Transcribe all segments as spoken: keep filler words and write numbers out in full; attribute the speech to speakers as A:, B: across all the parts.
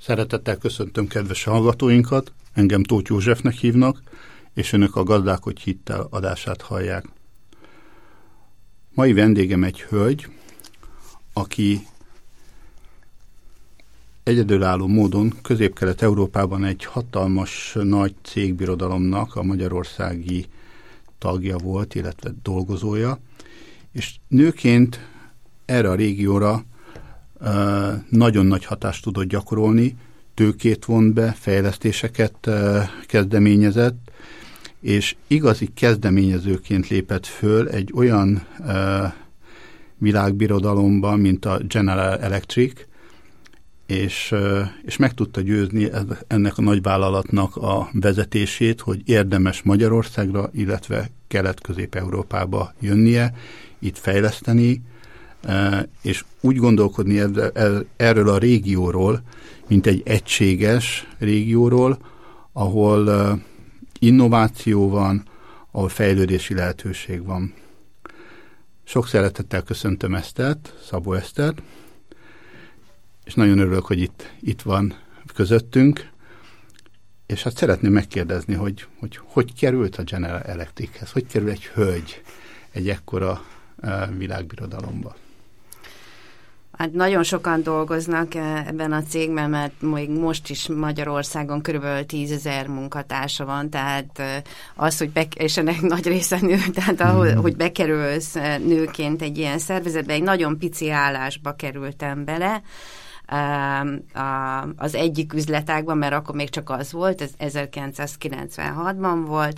A: Szeretettel köszöntöm kedves hallgatóinkat, engem Tóth Józsefnek hívnak, és önök a Gazdálkodj Hittel adását hallják. Mai vendégem egy hölgy, aki egyedülálló módon Közép-Kelet-Európában egy hatalmas nagy cégbirodalomnak a magyarországi tagja volt, illetve dolgozója, és nőként erre a régióra uh, nagyon nagy hatást tudott gyakorolni, tőkét vont be, fejlesztéseket uh, kezdeményezett, és igazi kezdeményezőként lépett föl egy olyan uh, világbirodalomban, mint a General Electric, és, és meg tudta győzni ennek a nagyvállalatnak a vezetését, hogy érdemes Magyarországra, illetve Kelet-Közép-Európába jönnie, itt fejleszteni, és úgy gondolkodni erről a régióról, mint egy egységes régióról, ahol innováció van, ahol fejlődési lehetőség van. Sok szeretettel köszöntöm Esztert, Szabó Esztert, és nagyon örülök, hogy itt, itt van közöttünk, és hát szeretném megkérdezni, hogy hogy, hogy került a General Electrichez, hogy kerül egy hölgy egy ekkora uh, világbirodalomba?
B: Hát nagyon sokan dolgoznak ebben a cégben, mert még most is Magyarországon körülbelül tízezer munkatársa van, tehát az, hogy be, és ennek nagy része nő, tehát ahol, hogy bekerülsz nőként egy ilyen szervezetbe, egy nagyon pici állásba kerültem bele, az egyik üzletágban, mert akkor még csak az volt, ez ezerkilencszázkilencvenhatban volt,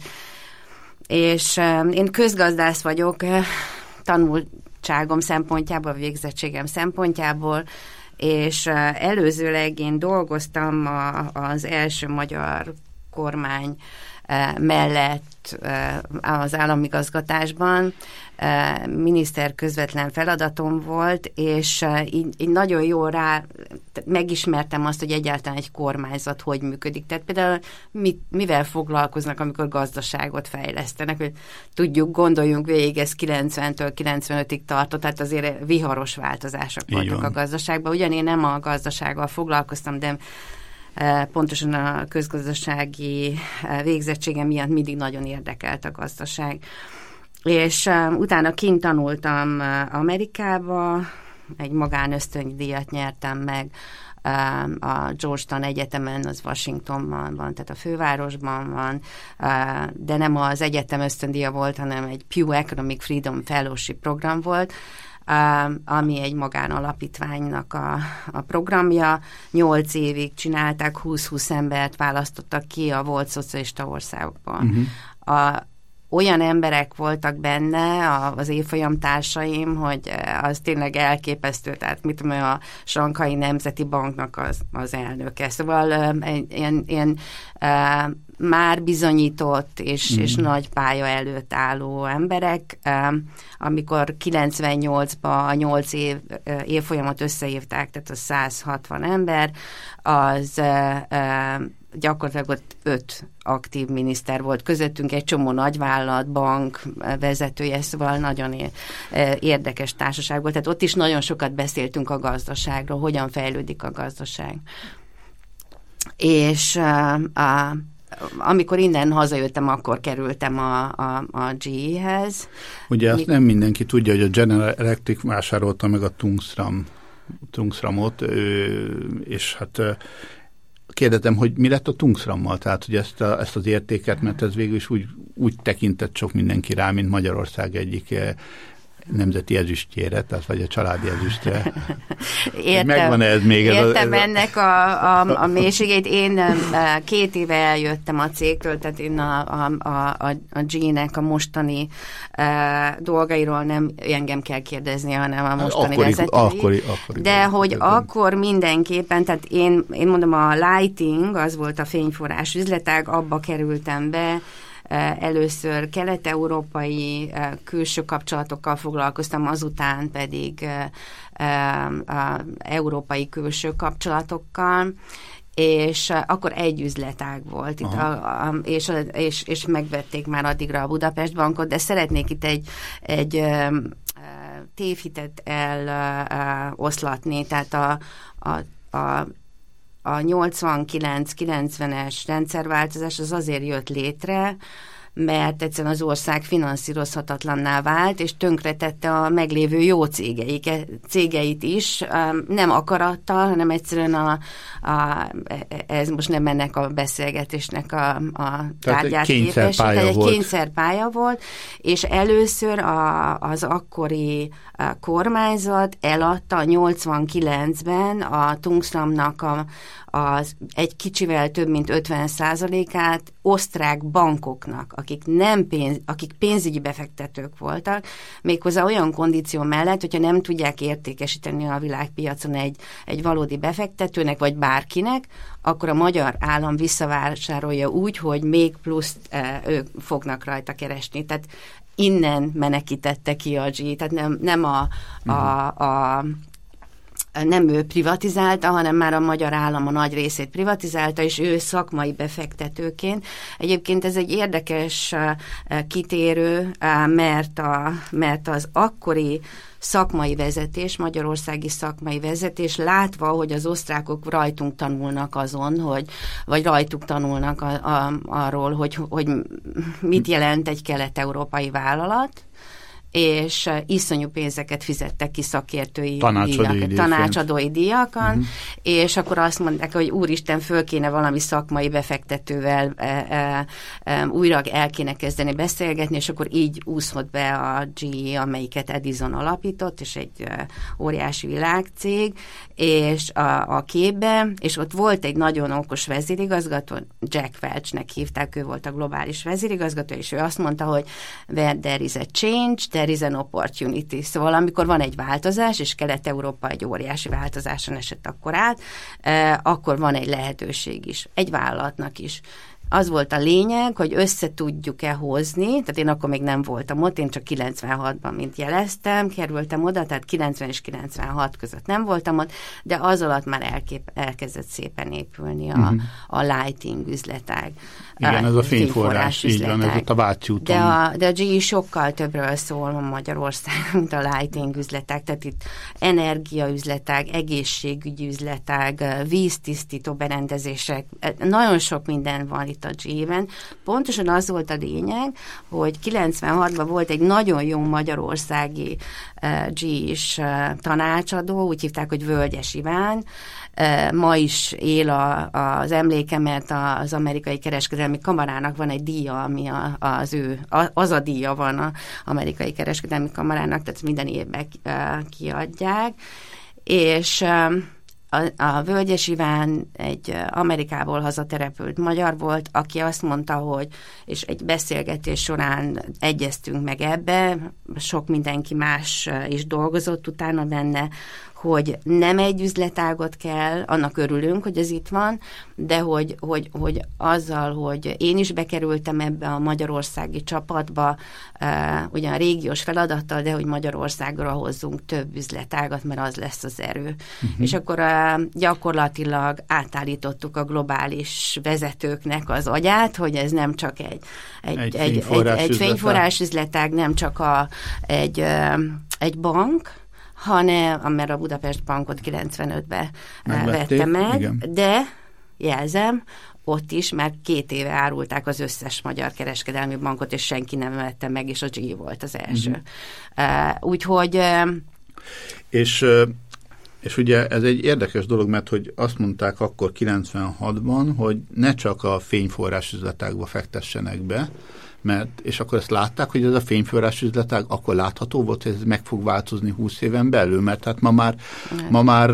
B: és én közgazdász vagyok, tanultságom szempontjából, végzettségem szempontjából, és előzőleg én dolgoztam az első magyar kormány mellett az államigazgatásban, miniszter közvetlen feladatom volt, és így, így nagyon jól rá megismertem azt, hogy egyáltalán egy kormányzat hogy működik. Tehát például mit, mivel foglalkoznak, amikor gazdaságot fejlesztenek, hogy tudjuk, gondoljunk végig, ez kilencventől kilencvenötig tartott, tehát azért viharos változások voltak a gazdaságban. Ugyan én nem a gazdasággal foglalkoztam, de pontosan a közgazdasági végzettségem miatt mindig nagyon érdekelt a gazdaság. És uh, utána kint tanultam uh, Amerikába, egy magánösztöndíjat nyertem meg uh, a Georgetown Egyetemen, az Washingtonban van, tehát a fővárosban van, uh, de nem az egyetem ösztöndíja volt, hanem egy Pew Economic Freedom Fellowship program volt, Uh, ami egy magánalapítványnak a, a programja. Nyolc évig csinálták, húsz-húsz embert választottak ki a volt szocialista országokban. Uh-huh. A, olyan emberek voltak benne, a, az évfolyam társaim, hogy az tényleg elképesztő, tehát mit tudom, a Sankai Nemzeti Banknak az, az elnöke. Szóval ilyen, ilyen uh, már bizonyított és, mm. és nagy pálya előtt álló emberek, amikor kilencvennyolcban a nyolc év, évfolyamot összehívták, tehát a száz hatvan ember, az gyakorlatilag ott öt aktív miniszter volt közöttünk, egy csomó nagyvállalat, bank vezetője, szóval nagyon érdekes társaság volt. Tehát ott is nagyon sokat beszéltünk a gazdaságról, hogyan fejlődik a gazdaság. És a amikor innen hazajöttem, akkor kerültem a, a, a gé é-hez.
A: Ugye azt Mi... nem mindenki tudja, hogy a General Electric vásárolta meg a Tungsram, Tungsramot, és hát kérdezem, hogy mi lett a Tungsrammal? Tehát, hogy ezt, a, ezt az értéket, mert ez végül is úgy, úgy tekintett sok mindenki rá, mint Magyarország egyik nemzeti ezüstjére, tehát vagy a családi ezüstre.
B: Értem,
A: megvan-e ez még?
B: értem ez a, ez ennek a, a, a mélységét. Én két éve eljöttem a cégtől, tehát én a, a, a, a gé-nek a mostani uh, dolgairól nem engem kell kérdezni, hanem a mostani
A: akkori,
B: vezetői.
A: Akkori, akkori,
B: De hogy
A: értem.
B: akkor mindenképpen, tehát én, én mondom, a lighting, az volt a fényforrás üzletág, abba kerültem be. Először kelet-európai külső kapcsolatokkal foglalkoztam, azután pedig európai külső kapcsolatokkal, és akkor egy üzletág volt itt, a, a, és, és, és megvették már addigra a Budapest Bankot, de szeretnék itt egy, egy tévhitet eloszlatni, tehát a, a, a a nyolcvankilenc-kilencvenes rendszerváltozás az azért jött létre, mert egyszerűen az ország finanszírozhatatlanná vált, és tönkretette a meglévő jó cégeik, cégeit is, nem akarattal, hanem egyszerűen a, a, ez most nem ennek a beszélgetésnek a, a tárgyát képes. Tehát egy kényszerpálya volt, és először a, az akkori kormányzat eladta nyolcvankilencben a Tungsramnak a, az egy kicsivel több mint ötven százalékát osztrák bankoknak, akik, nem pénz, akik pénzügyi befektetők voltak, méghozzá olyan kondíció mellett, hogyha nem tudják értékesíteni a világpiacon egy, egy valódi befektetőnek, vagy bárkinek, akkor a magyar állam visszavásárolja úgy, hogy még pluszt e, ők fognak rajta keresni. Tehát innen menekítette ki a G, tehát nem, nem a, a, a nem ő privatizálta, hanem már a magyar állam a nagy részét privatizálta, és ő szakmai befektetőként. Egyébként ez egy érdekes kitérő, mert, a, mert az akkori szakmai vezetés, magyarországi szakmai vezetés látva, hogy az osztrákok rajtunk tanulnak azon, hogy, vagy rajtuk tanulnak a, a, arról, hogy, hogy mit jelent egy kelet-európai vállalat, és iszonyú pénzeket fizettek ki szakértői
A: tanácsadói,
B: díjak, tanácsadói díjakon, uh-huh. és akkor azt mondták, hogy úristen, föl kéne valami szakmai befektetővel e, e, e, újra el kéne kezdeni beszélgetni, és akkor így úszott be a gé é, amelyiket Edison alapított, és egy e, óriási világcég, és a, a képbe, és ott volt egy nagyon okos vezérigazgató, Jack Welchnek hívták, ő volt a globális vezérigazgató, és ő azt mondta, hogy where there is a change, there is an opportunity. Szóval amikor van egy változás, és Kelet-Európa egy óriási változáson esett akkor át, eh, akkor van egy lehetőség is, egy vállalatnak is. Az volt a lényeg, hogy össze tudjuk-e hozni, tehát én akkor még nem voltam ott, én csak kilencvenhatban, mint jeleztem, kerültem oda, tehát kilencven és kilencvenhat között nem voltam ott, de az alatt már elkép, elkezdett szépen épülni a, uh-huh. a lighting üzletág.
A: Igen, ez a fényforrás, így van, ez ott a Váci úton.
B: De a, de a gé é sokkal többről szól Magyarország, mint a lighting üzletág, tehát itt energiaüzletág, egészségügyi üzletág, víztisztító berendezések, nagyon sok minden van itt a gé é-ben. Pontosan az volt a lényeg, hogy kilencvenhatban volt egy nagyon jó magyarországi uh, gé é-s uh, tanácsadó, úgy hívták, hogy Völgyes Iván. Uh, ma is él a, az emléke, mert az amerikai kereskedelmi kamarának van egy díja, ami a, az ő, az a díja van az amerikai kereskedelmi kamarának, tehát minden évben uh, kiadják, és uh, A, a Völgyes Iván egy Amerikából hazaterepült magyar volt, aki azt mondta, hogy, és egy beszélgetés során egyeztünk meg ebbe, sok mindenki más is dolgozott utána benne, hogy nem egy üzletágot kell, annak örülünk, hogy ez itt van, de hogy, hogy, hogy azzal, hogy én is bekerültem ebbe a magyarországi csapatba, uh, ugyan régiós feladattal, de hogy Magyarországra hozzunk több üzletágat, mert az lesz az erő. Uh-huh. És akkor uh, gyakorlatilag átállítottuk a globális vezetőknek az agyát, hogy ez nem csak egy, egy, egy, egy, fényforrás, egy, egy fényforrás üzletág, nem csak a, egy, uh, egy bank, hanem, mert a Budapest Bankot kilencvenötben vette meg, igen. De jelzem, ott is már két éve árulták az összes magyar kereskedelmi bankot, és senki nem vette meg, és a gé é volt az első. Uh-huh. Uh, úgyhogy... Uh,
A: és, és ugye ez egy érdekes dolog, mert hogy azt mondták akkor kilencvenhatban, hogy ne csak a fényforrás üzletágba fektessenek be, mert, és akkor ezt látták, hogy ez a fényforrás üzletág akkor látható volt, hogy ez meg fog változni húsz éven belül, mert hát ma már, ma már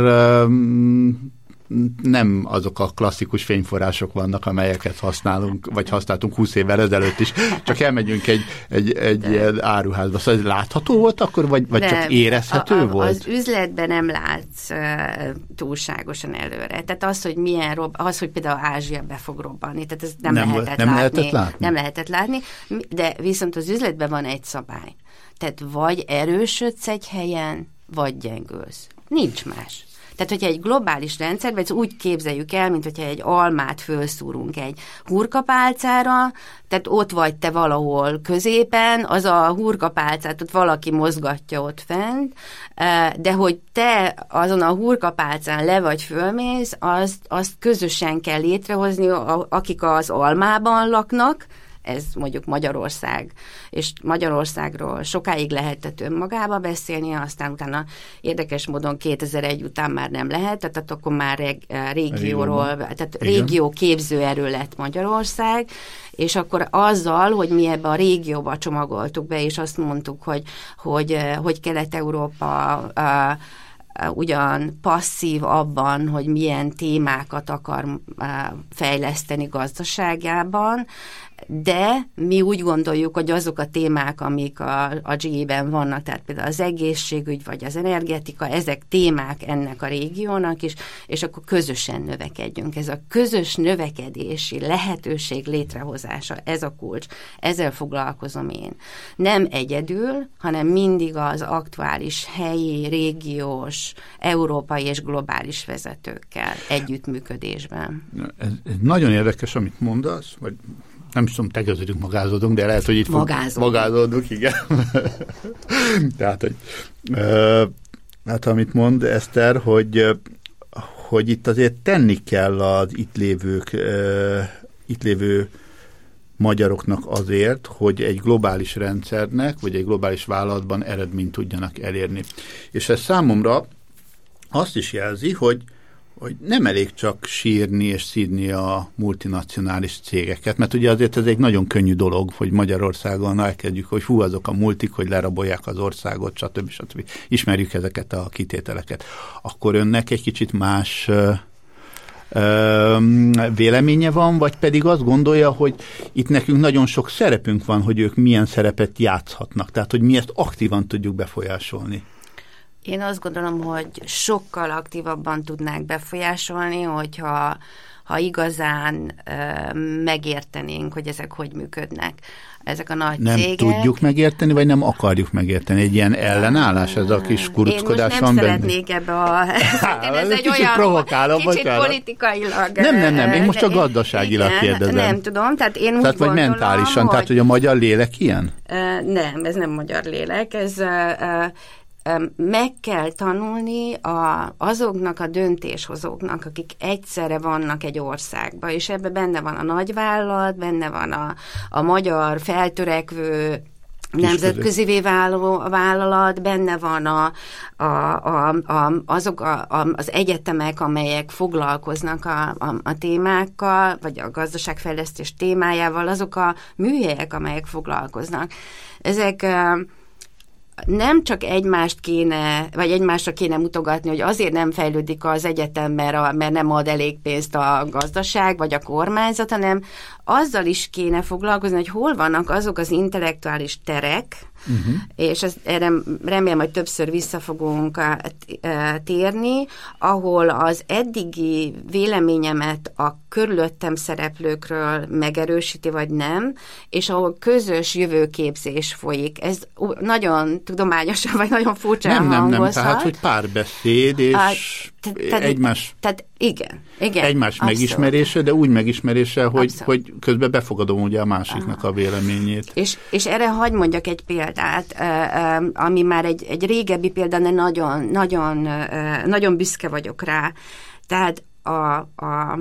A: um, nem azok a klasszikus fényforrások vannak, amelyeket használunk, vagy használtunk húsz évvel ezelőtt is, csak elmegyünk egy, egy, egy ilyen áruházba. Szóval ez látható volt akkor, vagy, vagy csak érezhető a, a, volt?
B: Az üzletben nem látsz uh, túlságosan előre. Tehát az, hogy milyen rob, az, hogy például Ázsia be fog robbanni, tehát ez nem, nem, lehetett, nem látni, lehetett látni. Nem lehetett látni, de viszont az üzletben van egy szabály. Tehát vagy erősödsz egy helyen, vagy gyengülsz. Nincs más. Tehát, hogyha egy globális rendszerben, ezt úgy képzeljük el, mint hogyha egy almát fölszúrunk egy hurkapálcára, tehát ott vagy te valahol középen, az a hurkapálcát ott valaki mozgatja ott fent, de hogy te azon a hurkapálcán le vagy fölmész, azt, azt közösen kell létrehozni, akik az almában laknak, ez mondjuk Magyarország, és Magyarországról sokáig lehetett önmagába beszélni, aztán utána érdekes módon kétezer-egy után már nem lehet, tehát akkor már reg, régióról, tehát régió képzőerő lett Magyarország, és akkor azzal, hogy mi ebbe a régióba csomagoltuk be, és azt mondtuk, hogy, hogy, hogy Kelet-Európa a, ugyan passzív abban, hogy milyen témákat akar fejleszteni gazdaságában, de mi úgy gondoljuk, hogy azok a témák, amik a, a gé é-ben vannak, tehát például az egészségügy, vagy az energetika, ezek témák ennek a régiónak is, és akkor közösen növekedjünk. Ez a közös növekedési lehetőség létrehozása, ez a kulcs. Ezzel foglalkozom én. Nem egyedül, hanem mindig az aktuális helyi, régiós, európai és globális vezetőkkel együttműködésben.
A: Ez, ez nagyon érdekes, amit mondasz, vagy nem is tudom, tegeződünk, magázódunk, de lehet, hogy itt
B: magázódunk,
A: magázódunk igen. Tehát, hogy ö, hát amit mond Eszter, hogy, hogy itt azért tenni kell az itt lévők, ö, itt lévő magyaroknak azért, hogy egy globális rendszernek, vagy egy globális vállalatban eredményt tudjanak elérni. És ez számomra azt is jelzi, hogy hogy nem elég csak sírni és szídni a multinacionális cégeket, mert ugye azért ez egy nagyon könnyű dolog, hogy Magyarországon elkezdjük, hogy hú, azok a multik, hogy lerabolják az országot, stb. stb. Ismerjük ezeket a kitételeket. Akkor önnek egy kicsit más ö, ö, véleménye van, vagy pedig azt gondolja, hogy itt nekünk nagyon sok szerepünk van, hogy ők milyen szerepet játszhatnak, tehát hogy mi ezt aktívan tudjuk befolyásolni.
B: Én azt gondolom, hogy sokkal aktívabban tudnák befolyásolni, hogyha ha igazán ö, megértenénk, hogy ezek hogy működnek. Ezek a nagy
A: nem
B: cégek.
A: Nem tudjuk megérteni, vagy nem akarjuk megérteni? Egy ilyen ellenállás, ez a kis kuruckodás van benne?
B: Én most nem szeretnék ebbe a...
A: Há,
B: ez egy
A: kicsit
B: olyan
A: provokálom,
B: kicsit
A: bocsánat.
B: Politikailag...
A: Nem, nem, nem, én most csak gazdaságilag
B: igen,
A: kérdezem.
B: Nem tudom, tehát én
A: tehát
B: úgy
A: vagy
B: gondolom,
A: mentálisan,
B: hogy...
A: tehát hogy a magyar lélek ilyen?
B: Nem, ez nem magyar lélek, ez... meg kell tanulni a, azoknak a döntéshozóknak, akik egyszerre vannak egy országban, és ebben benne van a nagyvállalat, benne van a, a magyar feltörekvő nemzetközivé váló vállalat, benne van a, a, a, a, azok a, a, az egyetemek, amelyek foglalkoznak a, a, a témákkal, vagy a gazdaságfejlesztés témájával, azok a műhelyek, amelyek foglalkoznak. Ezek nem csak egymást kéne, vagy egymásra kéne mutogatni, hogy azért nem fejlődik az egyetem, mert, a, mert nem ad elég pénzt a gazdaság, vagy a kormányzat, hanem azzal is kéne foglalkozni, hogy hol vannak azok az intellektuális terek, uh-huh. és ezt, erre remélem, hogy többször vissza fogunk térni, ahol az eddigi véleményemet a körülöttem szereplőkről megerősíti, vagy nem, és ahol közös jövőképzés folyik. Ez nagyon tudományosan, vagy nagyon furcsán
A: nem, nem,
B: hangozhat.
A: Nem, tehát, hogy párbeszéd, és a,
B: te,
A: egymás...
B: Tehát igen, igen.
A: Egymás abszolút. Megismerése, de úgy megismerése, hogy, hogy közben befogadom ugye a másiknak a véleményét.
B: És, és erre hadd mondjak egy példát, ami már egy, egy régebbi példa, de nagyon, nagyon, nagyon büszke vagyok rá. Tehát a, a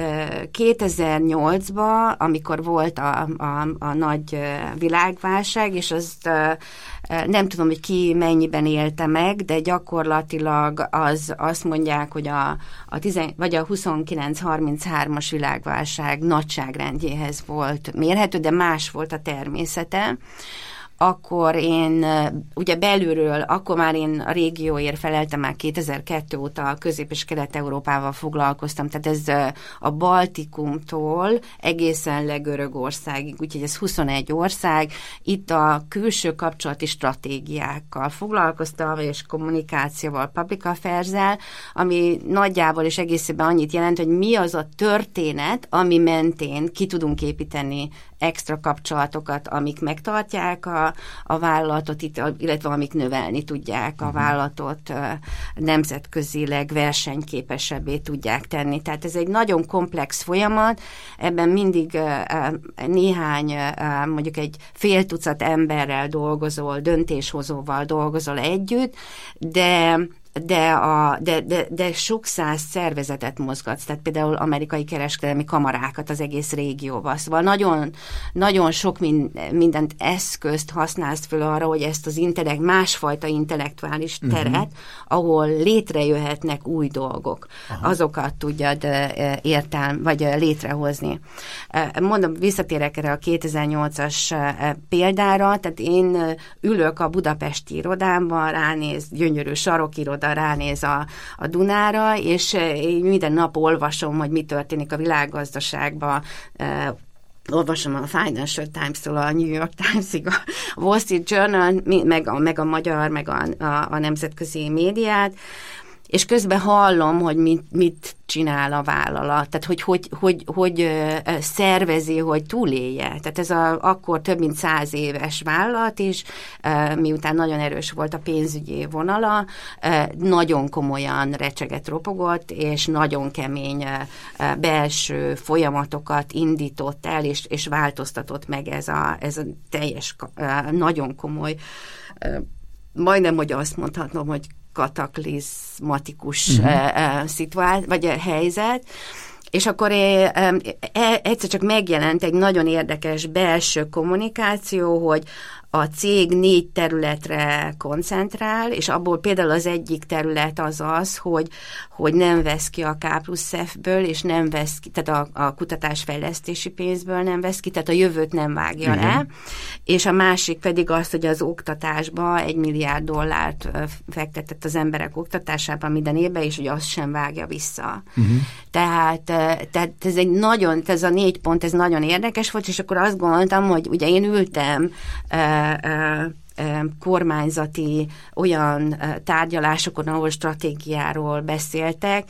B: kétezer-nyolcban, amikor volt a, a, a nagy világválság, és azt nem tudom, hogy ki mennyiben élte meg, de gyakorlatilag az, azt mondják, hogy a, a, tizen, vagy a huszonkilenc harminchárom-as világválság nagyságrendjéhez volt mérhető, de más volt a természete. Akkor én, ugye belülről, akkor már én a régióért feleltem, már kétezer-kettő óta a Közép- és Kelet-Európával foglalkoztam, tehát ez a Baltikumtól egészen le Görögországig, úgyhogy ez huszonegy ország. Itt a külső kapcsolati stratégiákkal foglalkoztam, és kommunikációval, public affairs-el, ami nagyjából és egészében annyit jelent, hogy mi az a történet, ami mentén ki tudunk építeni extra kapcsolatokat, amik megtartják a a, a vállalatot, itt, illetve amik növelni tudják a vállalatot, nemzetközileg versenyképesebbé tudják tenni. Tehát ez egy nagyon komplex folyamat, ebben mindig néhány, mondjuk egy fél tucat emberrel dolgozol, döntéshozóval dolgozol együtt, de De, a, de, de, de sok száz szervezetet mozgatsz, tehát például amerikai kereskedelmi kamarákat az egész régióban. Szóval nagyon, nagyon sok mindent eszközt használsz föl arra, hogy ezt az intellekt, másfajta intellektuális teret, uh-huh. ahol létrejöhetnek új dolgok, Aha. azokat tudjad értelm, vagy létrehozni. Mondom, visszatérek erre a kétezer-nyolcas példára, tehát én ülök a budapesti irodámban, ránéz, gyönyörű sarokirodában, ránéz a, a Dunára, és én minden nap olvasom, hogy mi történik a világgazdaságban, uh, olvasom a Financial Times-tól a New York Times-ig, a Wall Street Journal, meg a, meg a magyar, meg a, a, a nemzetközi médiát, és közben hallom, hogy mit, mit csinál a vállalat, tehát hogy hogy, hogy, hogy szervezi, hogy túlélje. Tehát ez a, akkor több mint száz éves vállalat is, miután nagyon erős volt a pénzügyi vonala, nagyon komolyan recseget, ropogott, és nagyon kemény belső folyamatokat indított el, és, és változtatott meg ez a, ez a teljes, nagyon komoly, majdnem, hogy azt mondhatom, hogy kataklizmatikus uh-huh. szituáció, vagy helyzet, és akkor egyszer csak megjelent egy nagyon érdekes belső kommunikáció, hogy a cég négy területre koncentrál, és abból például az egyik terület az az, hogy, hogy nem vesz ki a K plusz F-ből, és nem vesz ki, tehát a, a kutatásfejlesztési pénzből nem vesz ki, tehát a jövőt nem vágja Igen. le, és a másik pedig az, hogy az oktatásba egy milliárd dollárt fektetett az emberek oktatásába minden évben, és hogy azt sem vágja vissza. Uh-huh. Tehát, tehát ez egy nagyon, ez a négy pont, ez nagyon érdekes volt, és akkor azt gondoltam, hogy ugye én ültem kormányzati olyan tárgyalásokon, ahol stratégiáról beszéltek,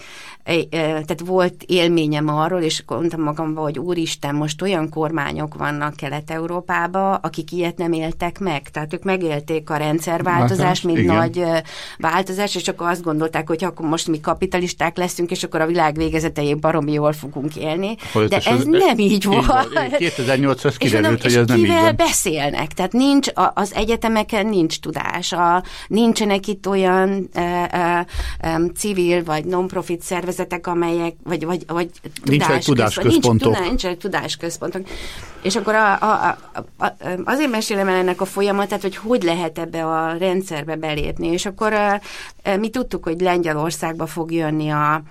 B: tehát volt élményem arról, és mondtam magamban, hogy úristen, most olyan kormányok vannak Kelet-Európában, akik ilyet nem éltek meg. Tehát ők megélték a rendszerváltozást, mint Igen. nagy változás, és akkor azt gondolták, hogy akkor most mi kapitalisták leszünk, és akkor a világ végezetéig baromi jól fogunk élni. Hogy De ez az, nem így volt.
A: kétezer-nyolcra kiderült, hogy ez nem így van.
B: És kivel beszélnek? Tehát nincs, az egyetemeken nincs tudás. A, nincsenek itt olyan e, e, e, civil vagy non-profit szervezetek, amelyek, vagy, vagy, vagy
A: nincsenek tudásközpontok.
B: Nincs, nincsenek tudásközpontok. És akkor a, a, a, a, azért mesélem el ennek a folyamatát, hogy hogy lehet ebbe a rendszerbe belépni. És akkor a, mi tudtuk, hogy Lengyelországba fog jönni a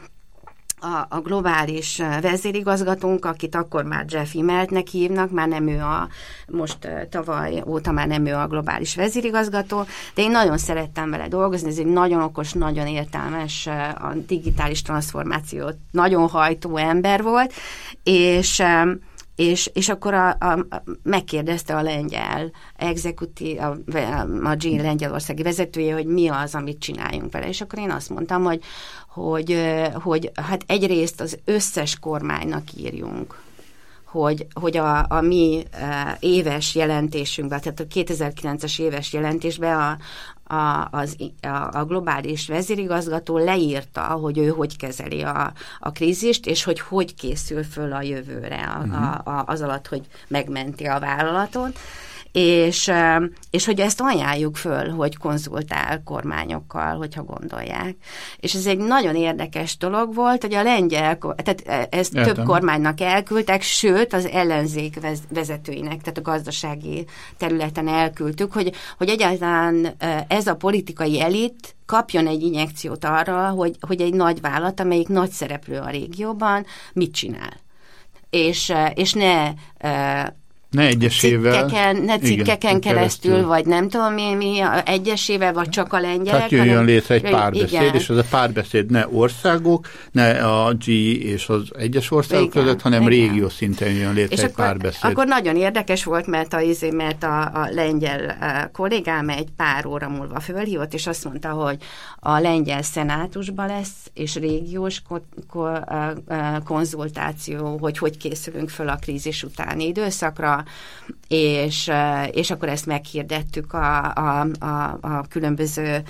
B: A, a globális vezérigazgatónk, akit akkor már Jeff Immeltnek hívnak, már nem ő a, most tavaly óta már nem ő a globális vezérigazgató, de én nagyon szerettem vele dolgozni, ez egy nagyon okos, nagyon értelmes, a digitális transformációt nagyon hajtó ember volt, és És, és akkor a, a, megkérdezte a lengyel exekutív, a, a G lengyelországi vezetője, hogy mi az, amit csináljunk vele. És akkor én azt mondtam, hogy, hogy, hogy hát egyrészt az összes kormánynak írjunk, hogy, hogy a, a mi éves jelentésünkben, tehát a kétezer-kilences éves jelentésben a, a, az, a, a globális vezérigazgató leírta, hogy ő hogy kezeli a, a krízist, és hogy hogy készül föl a jövőre a, a, a, az alatt, hogy megmenti a vállalatot. És, és hogy ezt ajánljuk föl, hogy konzultál kormányokkal, hogyha gondolják. És ez egy nagyon érdekes dolog volt, hogy a lengyel, tehát ezt Értem. több kormánynak elküldtek, sőt az ellenzék vezetőinek, tehát a gazdasági területen elküldtük, hogy, hogy egyáltalán ez a politikai elit kapjon egy injekciót arra, hogy, hogy egy nagy vállalat, amelyik nagy szereplő a régióban, mit csinál. És, és ne...
A: Ne egyesével.
B: Cikkeken, ne cikkeken igen, keresztül, keresztül, vagy nem tudom mi, mi egyesével, vagy csak a lengyelek.
A: Tehát jöjjön hanem, létre egy párbeszéd, igen. és ez a párbeszéd ne országok, ne a G és az egyes országok igen, között, hanem igen. régió szinten jön létre és egy akkor, párbeszéd. Akkor nagyon érdekes volt, mert a, mert a, a lengyel kollégám egy pár óra múlva fölhívott, és azt mondta, hogy a lengyel szenátusban lesz, és régiós ko, ko, konzultáció, hogy hogy készülünk föl a krízis utáni időszakra,
B: Európa, és, és akkor ezt meghirdettük a, a, a, a különböző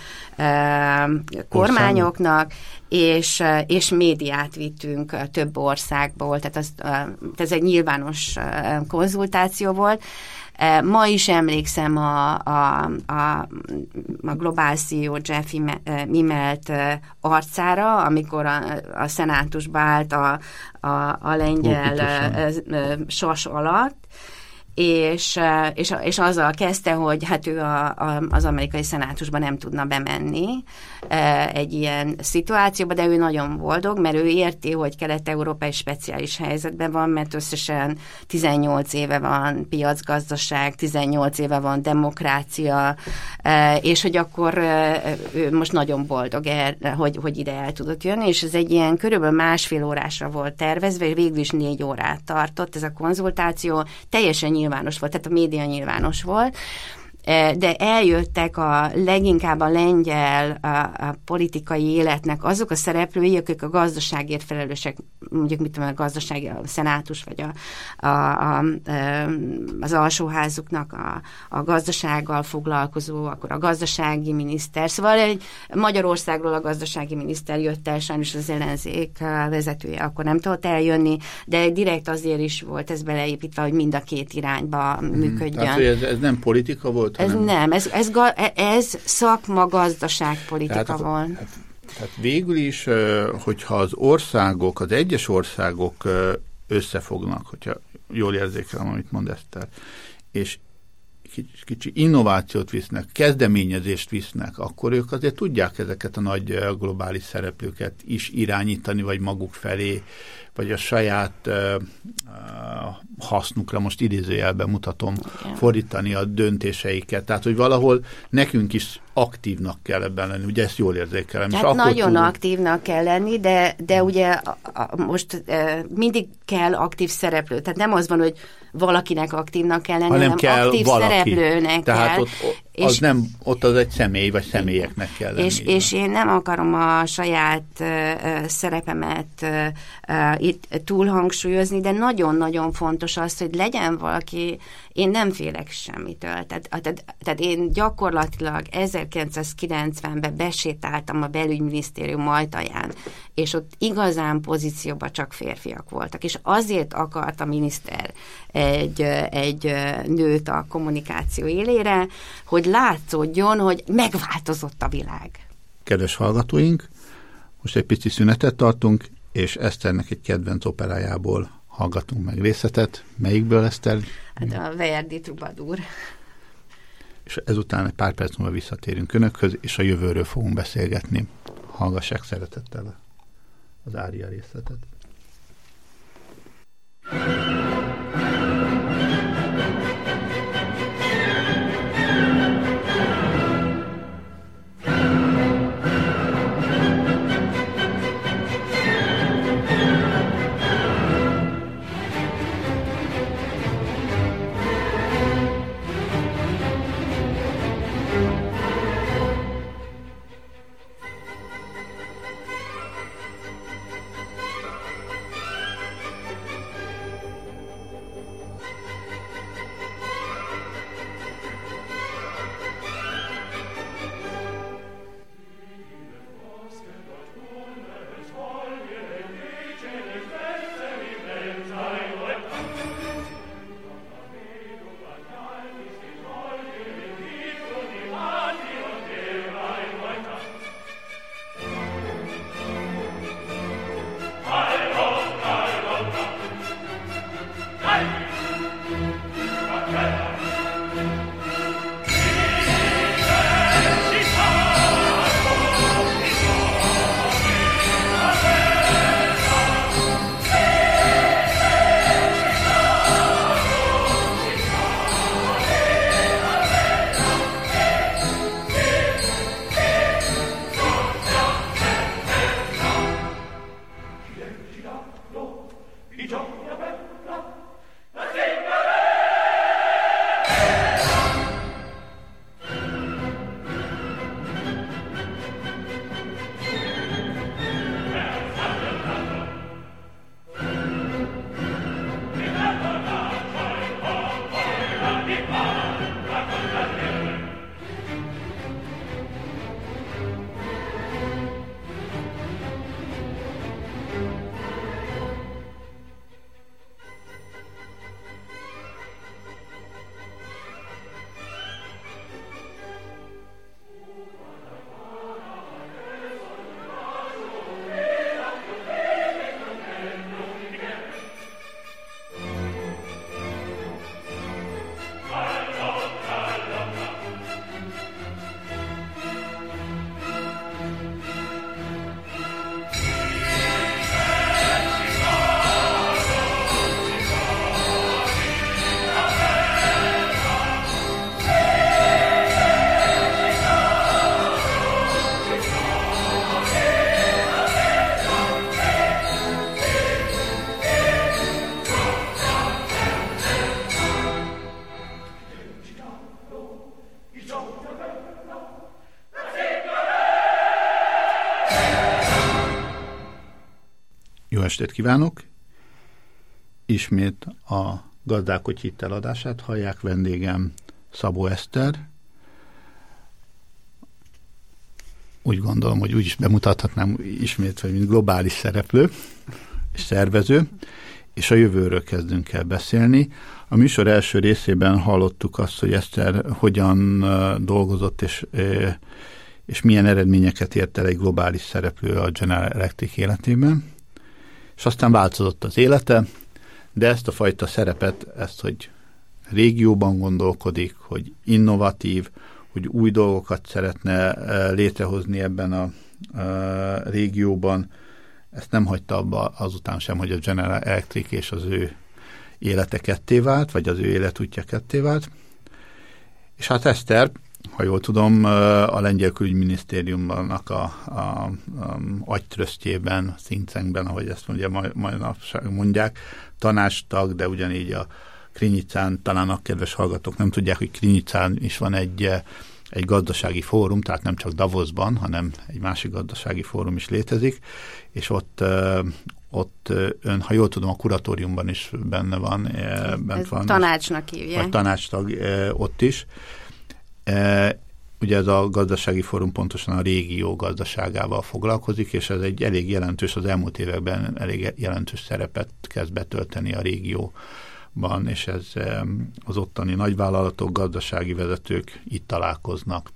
B: kormányoknak, és, és médiát vittünk több országból, tehát az, ez egy nyilvános konzultáció volt. Ma is emlékszem a, a, a, a Globál cé e o Jeff Immelt arcára, amikor a, a szenátusba állt a, a, a lengyel sas alatt, és, és, és azzal kezdte, hogy hát ő a, a, az amerikai szenátusban nem tudna bemenni egy ilyen szituációba, de ő nagyon boldog, mert ő érti, hogy Kelet-Európa egy speciális helyzetben van, mert összesen tizennyolc éve van piacgazdaság, tizennyolc éve van demokrácia, és hogy akkor ő most nagyon boldog, hogy, hogy ide el tudott jönni, és ez egy ilyen körülbelül másfél órásra volt tervezve, és végül is négy órát tartott ez a konzultáció, teljesen nyilvános volt, tehát a média nyilvános volt, de eljöttek a leginkább a lengyel a, a politikai életnek azok a szereplői, akik a gazdaságért felelősek, mondjuk mit tudom, a gazdasági, a szenátus, vagy a, a, a, az alsóházuknak a, a gazdasággal foglalkozó, akkor a gazdasági miniszter. Szóval egy Magyarországról a gazdasági miniszter jött el, sajnos az ellenzék vezetője akkor nem tudott eljönni, de direkt azért is volt ez beleépítve, hogy mind a két irányba működjön.
A: Tehát, ez, ez nem politika volt?
B: Ez nem, nem ez, ez, ez szakma gazdaságpolitika tehát, volt.
A: Hát, tehát végül is, hogyha az országok, az egyes országok összefognak, hogyha jól érzékelem, amit mond Eszter, és kicsi, kicsi innovációt visznek, kezdeményezést visznek, akkor ők azért tudják ezeket a nagy globális szereplőket is irányítani, vagy maguk felé, vagy a saját uh, uh, hasznukra, most idézőjelben mutatom, igen, fordítani a döntéseiket. Tehát, hogy valahol nekünk is aktívnak kell ebben lenni. Ugye ezt jól érzékelem.
B: Hát nagyon tudunk... aktívnak kell lenni, de, de ugye a, a, most e, mindig kell aktív szereplő. Tehát nem az van, hogy valakinek aktívnak kell lenni, hanem, hanem aktív valaki. Szereplőnek
A: Tehát
B: kell.
A: Ott, az és, nem, ott az egy személy, vagy személyeknek kell lenni.
B: És, és én nem akarom a saját uh, szerepemet uh, uh, itt túlhangsúlyozni, de nagyon-nagyon fontos az, hogy legyen valaki, én nem félek semmitől. Tehát, tehát, tehát én gyakorlatilag ezerkilencszázkilencvenben besétáltam a belügyminisztérium ajtaján, és ott igazán pozícióban csak férfiak voltak. És azért akart a miniszter egy, egy nőt a kommunikáció élére, hogy látszódjon, hogy megváltozott a világ.
A: Kedves hallgatóink, most egy pici szünetet tartunk, és Eszternek egy kedvenc operájából hallgatunk meg részletet. Melyikből, Eszter?
B: Hát a Verdi Troubadour.
A: És ezután egy pár perc múlva visszatérünk Önökhöz, és a jövőről fogunk beszélgetni. Hallgassák szeretettel az ária részletet. estét kívánok! Ismét a Gazdálkodj Hittel adását hallják, vendégem Szabó Eszter. Úgy gondolom, hogy úgy is bemutathatnám ismét, hogy mint globális szereplő és szervező, és a jövőről kezdünk el beszélni. A műsor első részében hallottuk azt, hogy Eszter hogyan dolgozott, és, és milyen eredményeket ért el egy globális szereplő a General Electric életében. És aztán változott az élete, de ezt a fajta szerepet, ezt, hogy régióban gondolkodik, hogy innovatív, hogy új dolgokat szeretne létrehozni ebben a, a régióban, ezt nem hagyta abba azután sem, hogy a General Electric és az ő élete ketté vált, vagy az ő életútja ketté vált. És hát Eszter, ha jól tudom, a lengyel külügyminisztériumnak a, a, a agytrösztjében, think tankben, ahogy ezt ugye majd, majd mondják, tanácstag, de ugyanígy a Krinyicán, talán a kedves hallgatók nem tudják, hogy Krinyicán is van egy, egy gazdasági fórum, tehát nem csak Davosban, hanem egy másik gazdasági fórum is létezik, és ott, ott ön, ha jól tudom, a kuratóriumban is benne van. Bent van
B: tanácsnak hívják.
A: Vagy tanácstag ott is. Ugye ez a gazdasági fórum pontosan a régió gazdaságával foglalkozik, és ez egy elég jelentős, az elmúlt években elég jelentős szerepet kezd betölteni a régióban, és ez az ottani nagyvállalatok, gazdasági vezetők itt találkoznak.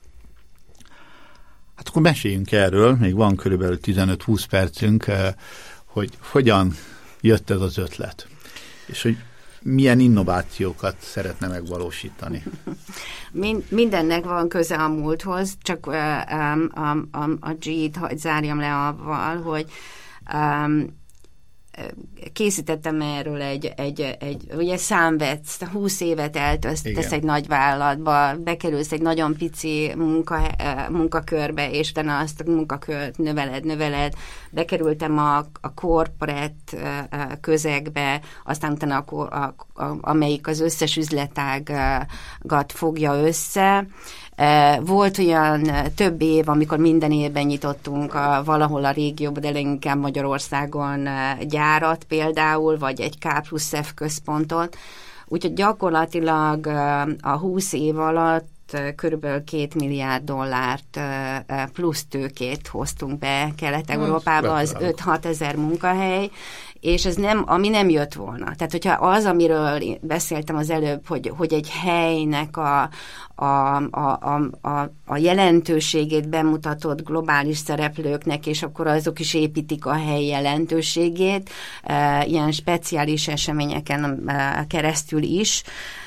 A: Hát akkor meséljünk erről, még van körülbelül tizenöt-húsz percünk, hogy hogyan jött ez az ötlet, és hogy milyen innovációkat szeretne megvalósítani.
B: Mindennek van köze a múlthoz, csak uh, um, a, a G-t hagy zárjam le avval, hogy um, készítettem erről egy, egy, egy ugye számvetsz, húsz évet eltöltesz egy nagy vállalatba, bekerülsz egy nagyon pici munka, munkakörbe, és utána azt a munkakört növeled, növeled. Bekerültem a, a corporate közegbe, aztán utána a, a, a, amelyik az összes üzletágat fogja össze. Volt olyan több év, amikor minden évben nyitottunk a, valahol a régióban, de leginkább Magyarországon gyárat például, vagy egy K plusz F központot. Úgyhogy gyakorlatilag a húsz év alatt körülbelül két milliárd dollárt plusz tőkét hoztunk be Kelet-Európába, az öt-hat ezer munkahely, és ez nem, ami nem jött volna. Tehát, hogyha az, amiről beszéltem az előbb, hogy, hogy egy helynek a, a, a, a, a jelentőségét bemutatott globális szereplőknek, és akkor azok is építik a hely jelentőségét, ilyen speciális eseményeken keresztül is.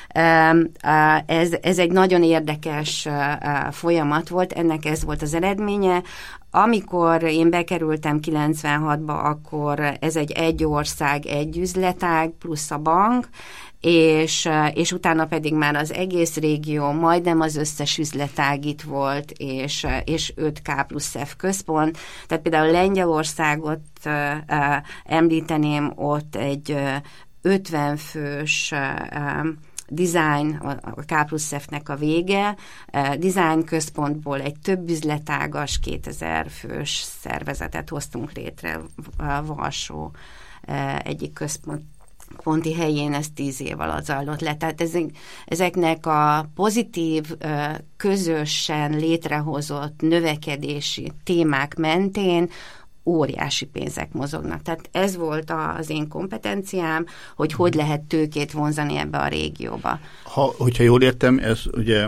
B: Ez, ez egy nagyon érdekes folyamat volt, ennek ez volt az eredménye. Amikor én bekerültem kilencvenhatba, akkor ez egy egy ország, egy üzletág plusz a bank, és, és utána pedig már az egész régió, majdnem az összes üzletág itt volt, és, és öt K plusz F központ. Tehát például Lengyelországot uh, uh, említeném, ott egy uh, ötven fős uh, design, a K plusz F-nek a vége, design központból egy több üzletágas kétezer fős szervezetet hoztunk létre Varsó egyik központi helyén, ez tíz év alatt zajlott le. Tehát ezek, ezeknek a pozitív, közösen létrehozott növekedési témák mentén óriási pénzek mozognak. Tehát ez volt az én kompetenciám, hogy hogy lehet tőkét vonzani ebbe a régióba.
A: Ha, hogyha jól értem, ez ugye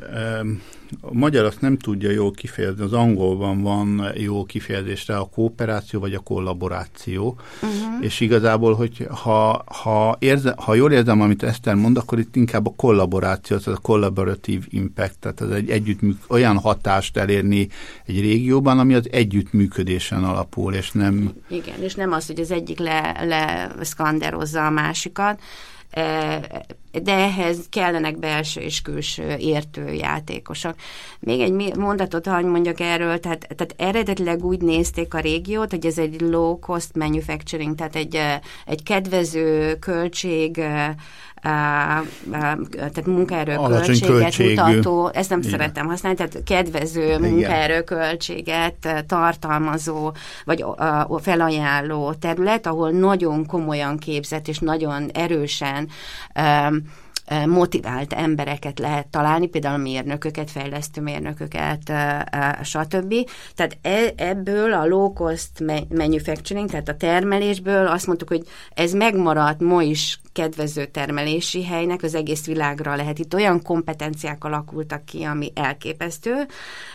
A: a magyar azt nem tudja jól kifejezni, az angolban van jó kifejezésre a kooperáció vagy a kollaboráció, uh-huh. és igazából, hogy ha, ha, érze, ha jól érzem, amit Eszter mond, akkor itt inkább a kollaboráció, tehát a collaborative impact, tehát ez egy együttműk, olyan hatást elérni egy régióban, ami az együttműködésen alapul, és nem...
B: Igen, és nem az, hogy az egyik le, le szkanderozza a másikat. de ehhez kellenek belső és külső értő játékosok. Még egy mondatot, hagy mondjak erről, tehát, tehát eredetileg úgy nézték a régiót, hogy ez egy low cost manufacturing, tehát egy, egy kedvező költség, tehát munkaerőköltséget mutató, ezt nem igen. szeretem használni, tehát kedvező munkaerőköltséget tartalmazó, vagy felajánló terület, ahol nagyon komolyan képzett és nagyon erősen motivált embereket lehet találni, például mérnököket, fejlesztő mérnököket, stb. Tehát ebből a low cost manufacturing, tehát a termelésből azt mondtuk, hogy ez megmaradt ma is kedvező termelési helynek, az egész világra lehet. Itt olyan kompetenciák alakultak ki, ami elképesztő.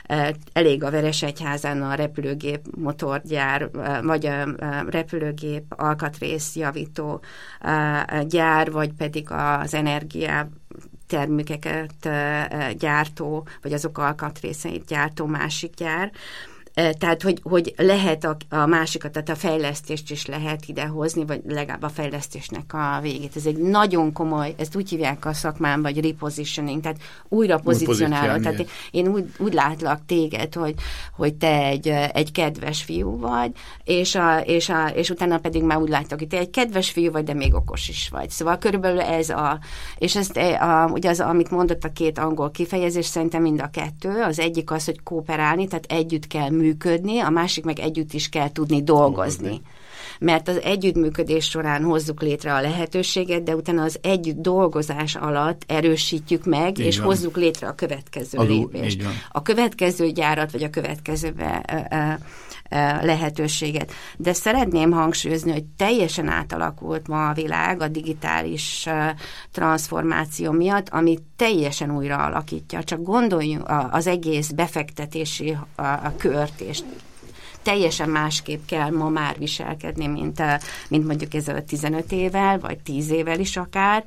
B: Elég a Veresegyházán a repülőgép motorgyár, vagy a repülőgép alkatrészjavító gyár, vagy pedig az energia termékeket gyártó, vagy azok alkatrészeit gyártó másik gyár. Tehát, hogy, hogy lehet a, a másikat, tehát a fejlesztést is lehet idehozni, vagy legalább a fejlesztésnek a végét. Ez egy nagyon komoly, ezt úgy hívják a szakmán, vagy repositioning, tehát újra pozícionálod. Tehát én úgy, úgy látlak téged, hogy, hogy te egy, egy kedves fiú vagy, és, a, és, a, és utána pedig már úgy látok, hogy te egy kedves fiú vagy, de még okos is vagy. Szóval körülbelül ez a, és ezt a, ugye az, amit mondott a két angol kifejezés, szerintem mind a kettő. Az egyik az, hogy kooperálni, tehát együtt kell működni, működni, a másik meg együtt is kell tudni dolgozni. dolgozni. Mert az együttműködés során hozzuk létre a lehetőséget, de utána az együtt dolgozás alatt erősítjük meg, így és van. Hozzuk létre a következő Adó, lépést. A következő gyárat, vagy a következő be, ö, ö, ö, lehetőséget. De szeretném hangsúlyozni, hogy teljesen átalakult ma a világ a digitális ö, transformáció miatt, ami teljesen újra alakítja. Csak gondoljunk az egész befektetési a, a kört, és teljesen másképp kell ma már viselkedni, mint, mint mondjuk ezelőtt tizenöt évvel, vagy tíz évvel is akár,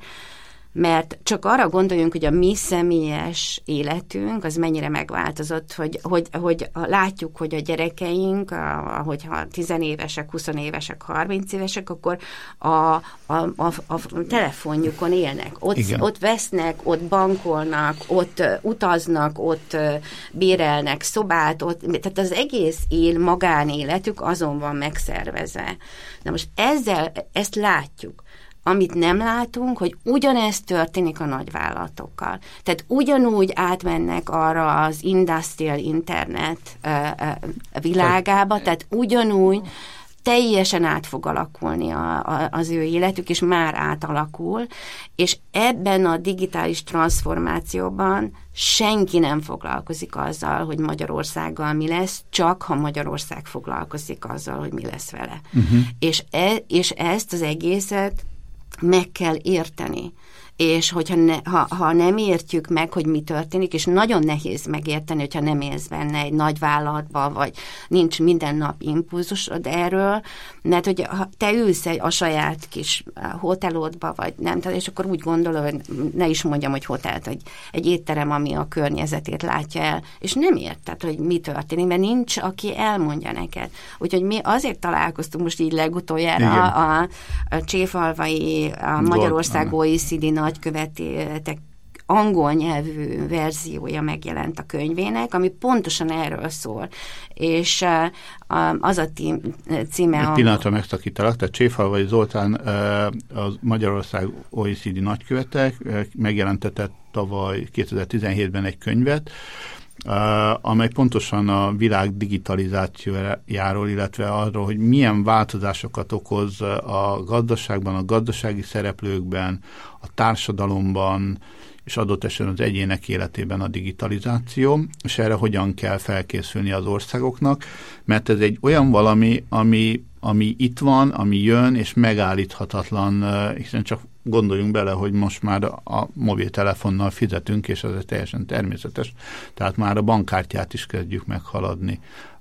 B: mert csak arra gondoljunk, hogy a mi személyes életünk az mennyire megváltozott, hogy, hogy, hogy látjuk, hogy a gyerekeink, ahogyha tizenévesek, huszonévesek, harminc évesek, akkor a, a, a, a telefonjukon élnek. Ott, ott vesznek, ott bankolnak, ott utaznak, ott bérelnek szobát, ott, tehát az egész él, magánéletük azon van megszervezve. Na most ezzel, ezt látjuk. Amit nem látunk, hogy ugyanezt történik a nagyvállalatokkal. Tehát ugyanúgy átmennek arra az industrial internet világába, tehát ugyanúgy teljesen át fog alakulni a, a, az ő életük, és már átalakul, és ebben a digitális transformációban senki nem foglalkozik azzal, hogy Magyarországgal mi lesz, csak ha Magyarország foglalkozik azzal, hogy mi lesz vele. Uh-huh. És, e, és ezt az egészet meg kell érteni. És hogyha ne, ha, ha nem értjük meg, hogy mi történik, és nagyon nehéz megérteni, hogyha nem élsz benne egy nagy vállalatban, vagy nincs minden nap impulzusod erről, mert hogy ha te ülsz egy, a saját kis hotelodba, vagy nem, és akkor úgy gondolod, hogy ne is mondjam, hogy hotelt, egy, egy étterem, ami a környezetét látja el, és nem érted, hogy mi történik, mert nincs, aki elmondja neked. Úgyhogy mi azért találkoztunk most így legutoljára a, a, a Cséfalvai, a Magyarország o e cé dé nagykövetek angol nyelvű verziója megjelent a könyvének, ami pontosan erről szól. És az a tím, címe...
A: Egy pillanatra megszakítalak, tehát Cséfalvai Zoltán, az Magyarország o e cé dé nagykövetek megjelentetett tavaly kétezer-tizenhétben egy könyvet, Uh, amely pontosan a világ digitalizációjáról, illetve arról, hogy milyen változásokat okoz a gazdaságban, a gazdasági szereplőkben, a társadalomban, és adott esetben az egyének életében a digitalizáció, és erre hogyan kell felkészülni az országoknak, mert ez egy olyan valami, ami, ami itt van, ami jön, és megállíthatatlan, hiszen csak gondoljunk bele, hogy most már a mobiltelefonnal fizetünk, és ez teljesen természetes, tehát már a bankkártyát is kezdjük meghaladni.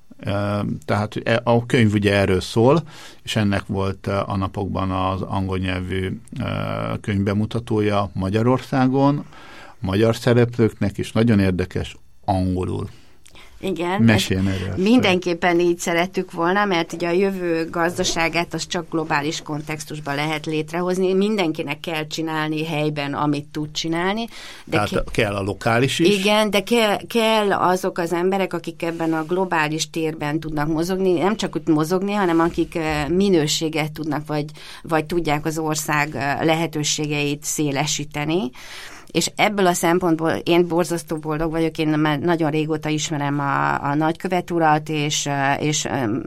A: Tehát a könyv ugye erről szól, és ennek volt a napokban az angol nyelvű könyvbemutatója Magyarországon, magyar szereplőknek is nagyon érdekes angolul.
B: Igen.
A: Meséljen erről.
B: Mindenképpen így szerettük volna, mert ugye a jövő gazdaságát az csak globális kontextusban lehet létrehozni. Mindenkinek kell csinálni helyben, amit tud csinálni. De
A: Tehát ke- kell a lokális is.
B: Igen, de kell, kell azok az emberek, akik ebben a globális térben tudnak mozogni, nem csak úgy mozogni, hanem akik minőséget tudnak, vagy, vagy tudják az ország lehetőségeit szélesíteni. És ebből a szempontból én borzasztó boldog vagyok, én már nagyon régóta ismerem a, a nagykövet urat, és, és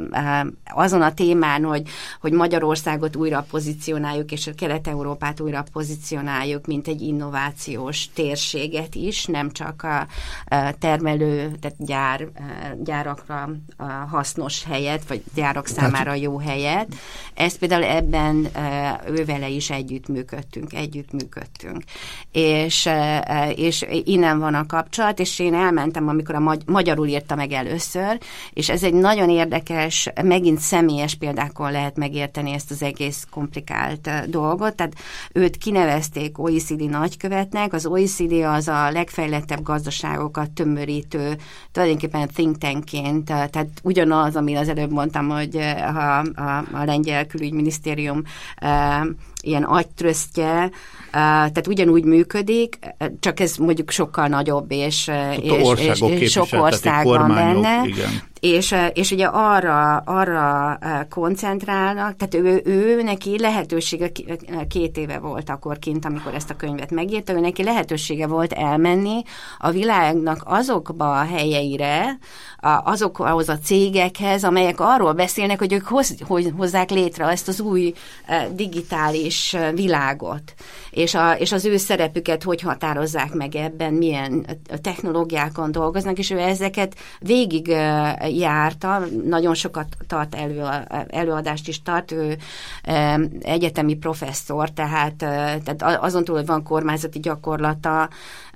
B: azon a témán, hogy, hogy Magyarországot újra pozícionáljuk, és a Kelet-Európát újra pozícionáljuk, mint egy innovációs térséget is, nem csak a termelő, tehát gyár, gyárakra hasznos helyet, vagy gyárak számára jó helyet. Ezt például ebben ővele is együttműködtünk, együttműködtünk. És És, és innen van a kapcsolat, és én elmentem, amikor a magy- magyarul írta meg először, és ez egy nagyon érdekes, megint személyes példákon lehet megérteni ezt az egész komplikált dolgot. Tehát őt kinevezték o e cé dé nagykövetnek, az o e cé dé az a legfejlettebb gazdaságokat tömörítő, tulajdonképpen think tankként, tehát ugyanaz, ami az előbb mondtam, hogy a, a, a lengyel külügyminisztérium ilyen agytrösztje, tehát ugyanúgy működik, csak ez mondjuk sokkal nagyobb, és, és, és, és sok ország van benne. Igen. És, és ugye arra, arra koncentrálnak, tehát ő, ő neki lehetősége, két éve volt akkor kint, amikor ezt a könyvet megírta, ő neki lehetősége volt elmenni a világnak azokba a helyeire, azokhoz a cégekhez, amelyek arról beszélnek, hogy ők hoz, hogy hozzák létre ezt az új digitális világot, és, a, és az ő szerepüket hogy határozzák meg ebben, milyen technológiákon dolgoznak, és ő ezeket végig járta, nagyon sokat tart elő, előadást is tart, ő egyetemi professzor, tehát, tehát azon túl, hogy van kormányzati gyakorlata,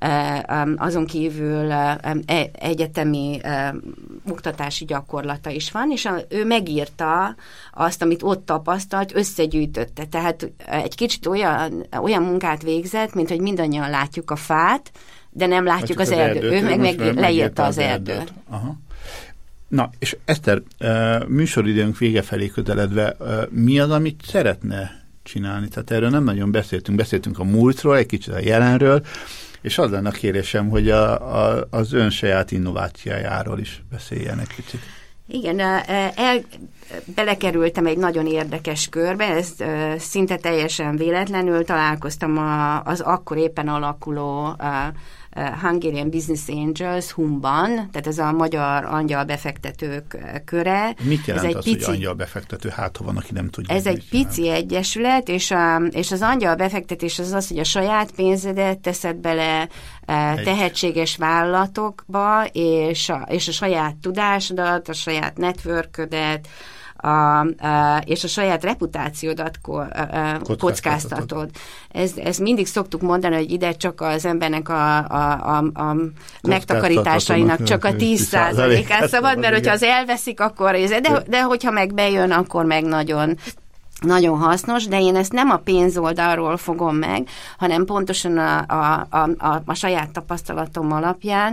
B: azon kívül egyetemi oktatási gyakorlata is van, és ő megírta azt, amit ott tapasztalt, összegyűjtötte. Tehát egy kicsit olyan, olyan munkát végzett, mint hogy mindannyian látjuk a fát, de nem látjuk az, az erdőt. erdőt. Ő meg, meg, meg leírta az, az erdőt. erdőt.
A: Aha. Na, és Eszter, műsoridőnk vége felé közeledve, mi az, amit szeretne csinálni? Tehát erről nem nagyon beszéltünk. Beszéltünk a múltról, egy kicsit a jelenről, és az lenne a kérésem, hogy a, a, az ön saját innovációjáról is beszéljen egy kicsit.
B: Igen, el, belekerültem egy nagyon érdekes körbe, ez szinte teljesen véletlenül találkoztam a, az akkor éppen alakuló Hungarian Business Angels, Humban, tehát ez a magyar angyalbefektetők köre.
A: Mit jelent
B: ez egy
A: az,
B: pici,
A: hogy angyalbefektető? Hát, ha van, aki nem tudja.
B: Ez egy pici csinálni. Egyesület, és, a, és az angyalbefektetés az az, hogy a saját pénzedet teszed bele egy. tehetséges vállalatokba, és a, és a saját tudásodat, a saját networködet, A, a, és a saját reputációdat ko, a, kockáztatod. Ez, ez mindig szoktuk mondani, hogy ide csak az embernek a, a, a, a megtakarításainak csak a tíz százalékát szabad, mert hogyha az elveszik, akkor de, de hogyha meg bejön, akkor meg nagyon nagyon hasznos, de én ezt nem a pénzoldalról fogom meg, hanem pontosan a, a, a, a, a saját tapasztalatom alapján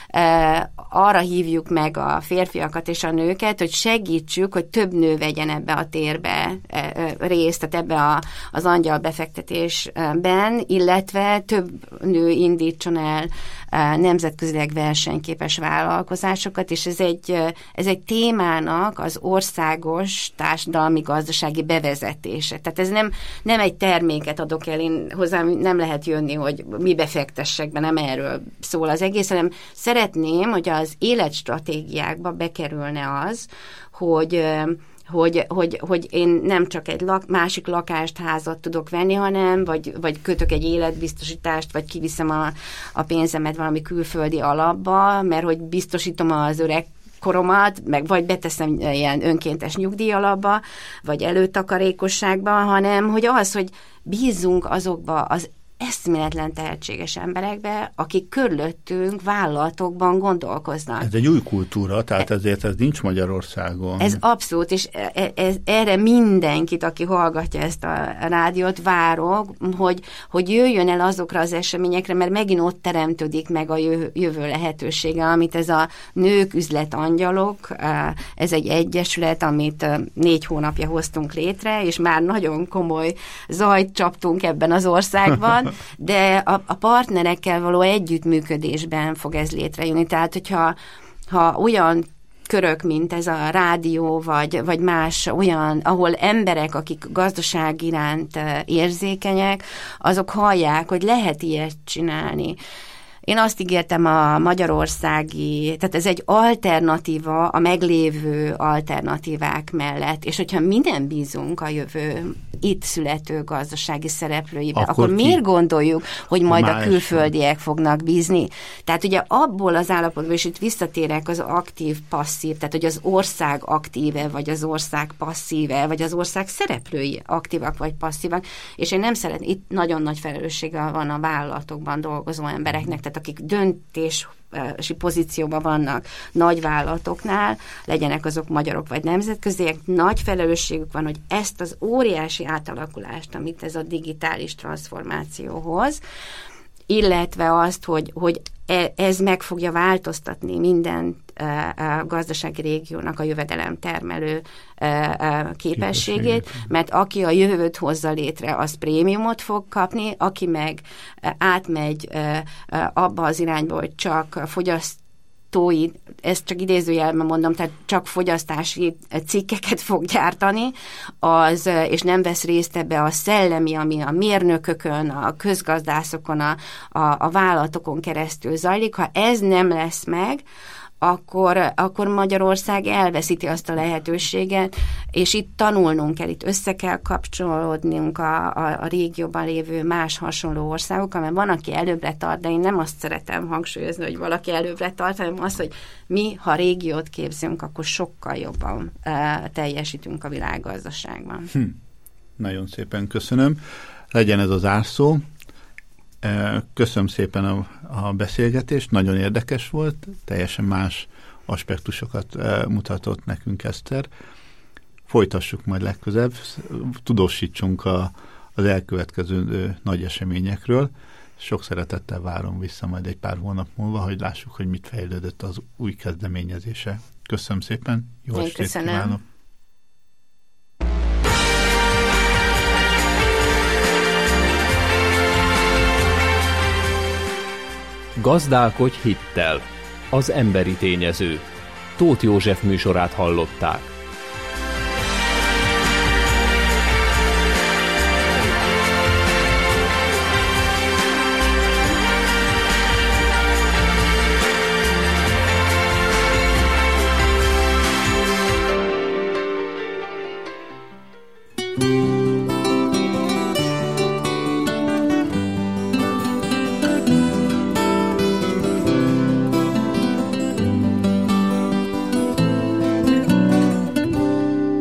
B: e, arra hívjuk meg a férfiakat és a nőket, hogy segítsük, hogy több nő vegyen ebbe a térbe e, részt, tehát ebbe a, az angyalbefektetésben, illetve több nő indítson el e, nemzetközileg versenyképes vállalkozásokat, és ez egy, ez egy témának az országos társadalmi-gazdasági bevezetése. Tehát ez nem, nem egy terméket adok el, én hozzám nem lehet jönni, hogy mi befektessek be, nem erről szól az egész, hanem szeretném, hogy az életstratégiákba bekerülne az, hogy Hogy, hogy, hogy én nem csak egy lak, másik lakást, házat tudok venni, hanem vagy, vagy kötök egy életbiztosítást, vagy kiviszem a, a pénzemet valami külföldi alapba, mert hogy biztosítom az öreg koromat, meg vagy beteszem ilyen önkéntes nyugdíjalapba, vagy előtakarékosságba, hanem hogy az, hogy bízzunk azokba az eszméletlen tehetséges emberekbe, akik körülöttünk vállalatokban gondolkoznak.
A: Ez egy új kultúra, tehát ezért ez nincs Magyarországon.
B: Ez abszolút, és ez, erre mindenkit, aki hallgatja ezt a rádiót, várok, hogy, hogy jöjjön el azokra az eseményekre, mert megint ott teremtődik meg a jövő lehetősége, amit ez a Nők Üzletangyalok, ez egy egyesület, amit négy hónapja hoztunk létre, és már nagyon komoly zajt csaptunk ebben az országban, de a, a partnerekkel való együttműködésben fog ez létrejönni. Tehát, hogyha ha olyan körök, mint ez a rádió, vagy, vagy más olyan, ahol emberek, akik gazdaság iránt érzékenyek, azok hallják, hogy lehet ilyet csinálni. Én azt ígértem a magyarországi, tehát ez egy alternatíva a meglévő alternatívák mellett, és hogyha mi nem bízunk a jövő itt születő gazdasági szereplőibe, akkor, akkor miért gondoljuk, hogy majd Más a külföldiek fognak bízni? Tehát ugye abból az állapotból, és itt visszatérek az aktív-passzív, tehát hogy az ország aktíve, vagy az ország passzíve, vagy az ország szereplői aktívak, vagy passzívak, és én nem szeretném, itt nagyon nagy felelőssége van a vállalatokban dolgozó embereknek, tehát akik döntés pozícióban vannak nagy vállalatoknál, legyenek azok magyarok vagy nemzetköziek, nagy felelősségük van, hogy ezt az óriási átalakulást, amit ez a digitális transformáció hoz, illetve azt, hogy, hogy ez meg fogja változtatni minden gazdasági régiónak a jövedelem termelő képességét, mert aki a jövőt hozza létre, az prémiumot fog kapni, aki meg átmegy abba az irányba, hogy csak fogyaszt ezt csak idézőjelben mondom, tehát csak fogyasztási cikkeket fog gyártani, az, és nem vesz részt ebbe a szellemi, ami a mérnökökön, a közgazdászokon, a, a, a vállalatokon keresztül zajlik. Ha ez nem lesz meg, akkor, akkor Magyarország elveszíti azt a lehetőséget, és itt tanulnunk kell, itt össze kell kapcsolódnunk a, a, a régióban lévő más hasonló országokkal, mert van, aki előbbre tart, de én nem azt szeretem hangsúlyozni, hogy valaki előbbre tart, hanem azt, hogy mi, ha régiót képzünk, akkor sokkal jobban uh, teljesítünk a világgazdaságban. Hm.
A: Nagyon szépen köszönöm. Legyen ez az zárszó. Köszönöm szépen a, a beszélgetést, nagyon érdekes volt, teljesen más aspektusokat mutatott nekünk Eszter. Folytassuk majd legközelebb, tudósítsunk a, az elkövetkező nagy eseményekről. Sok szeretettel várom vissza majd egy pár hónap múlva, hogy lássuk, hogy mit fejlődött az új kezdeményezése. Köszönöm szépen, jó estét kívánok!
C: Gazdálkodj hittel. Az emberi tényező. Tóth József műsorát hallották.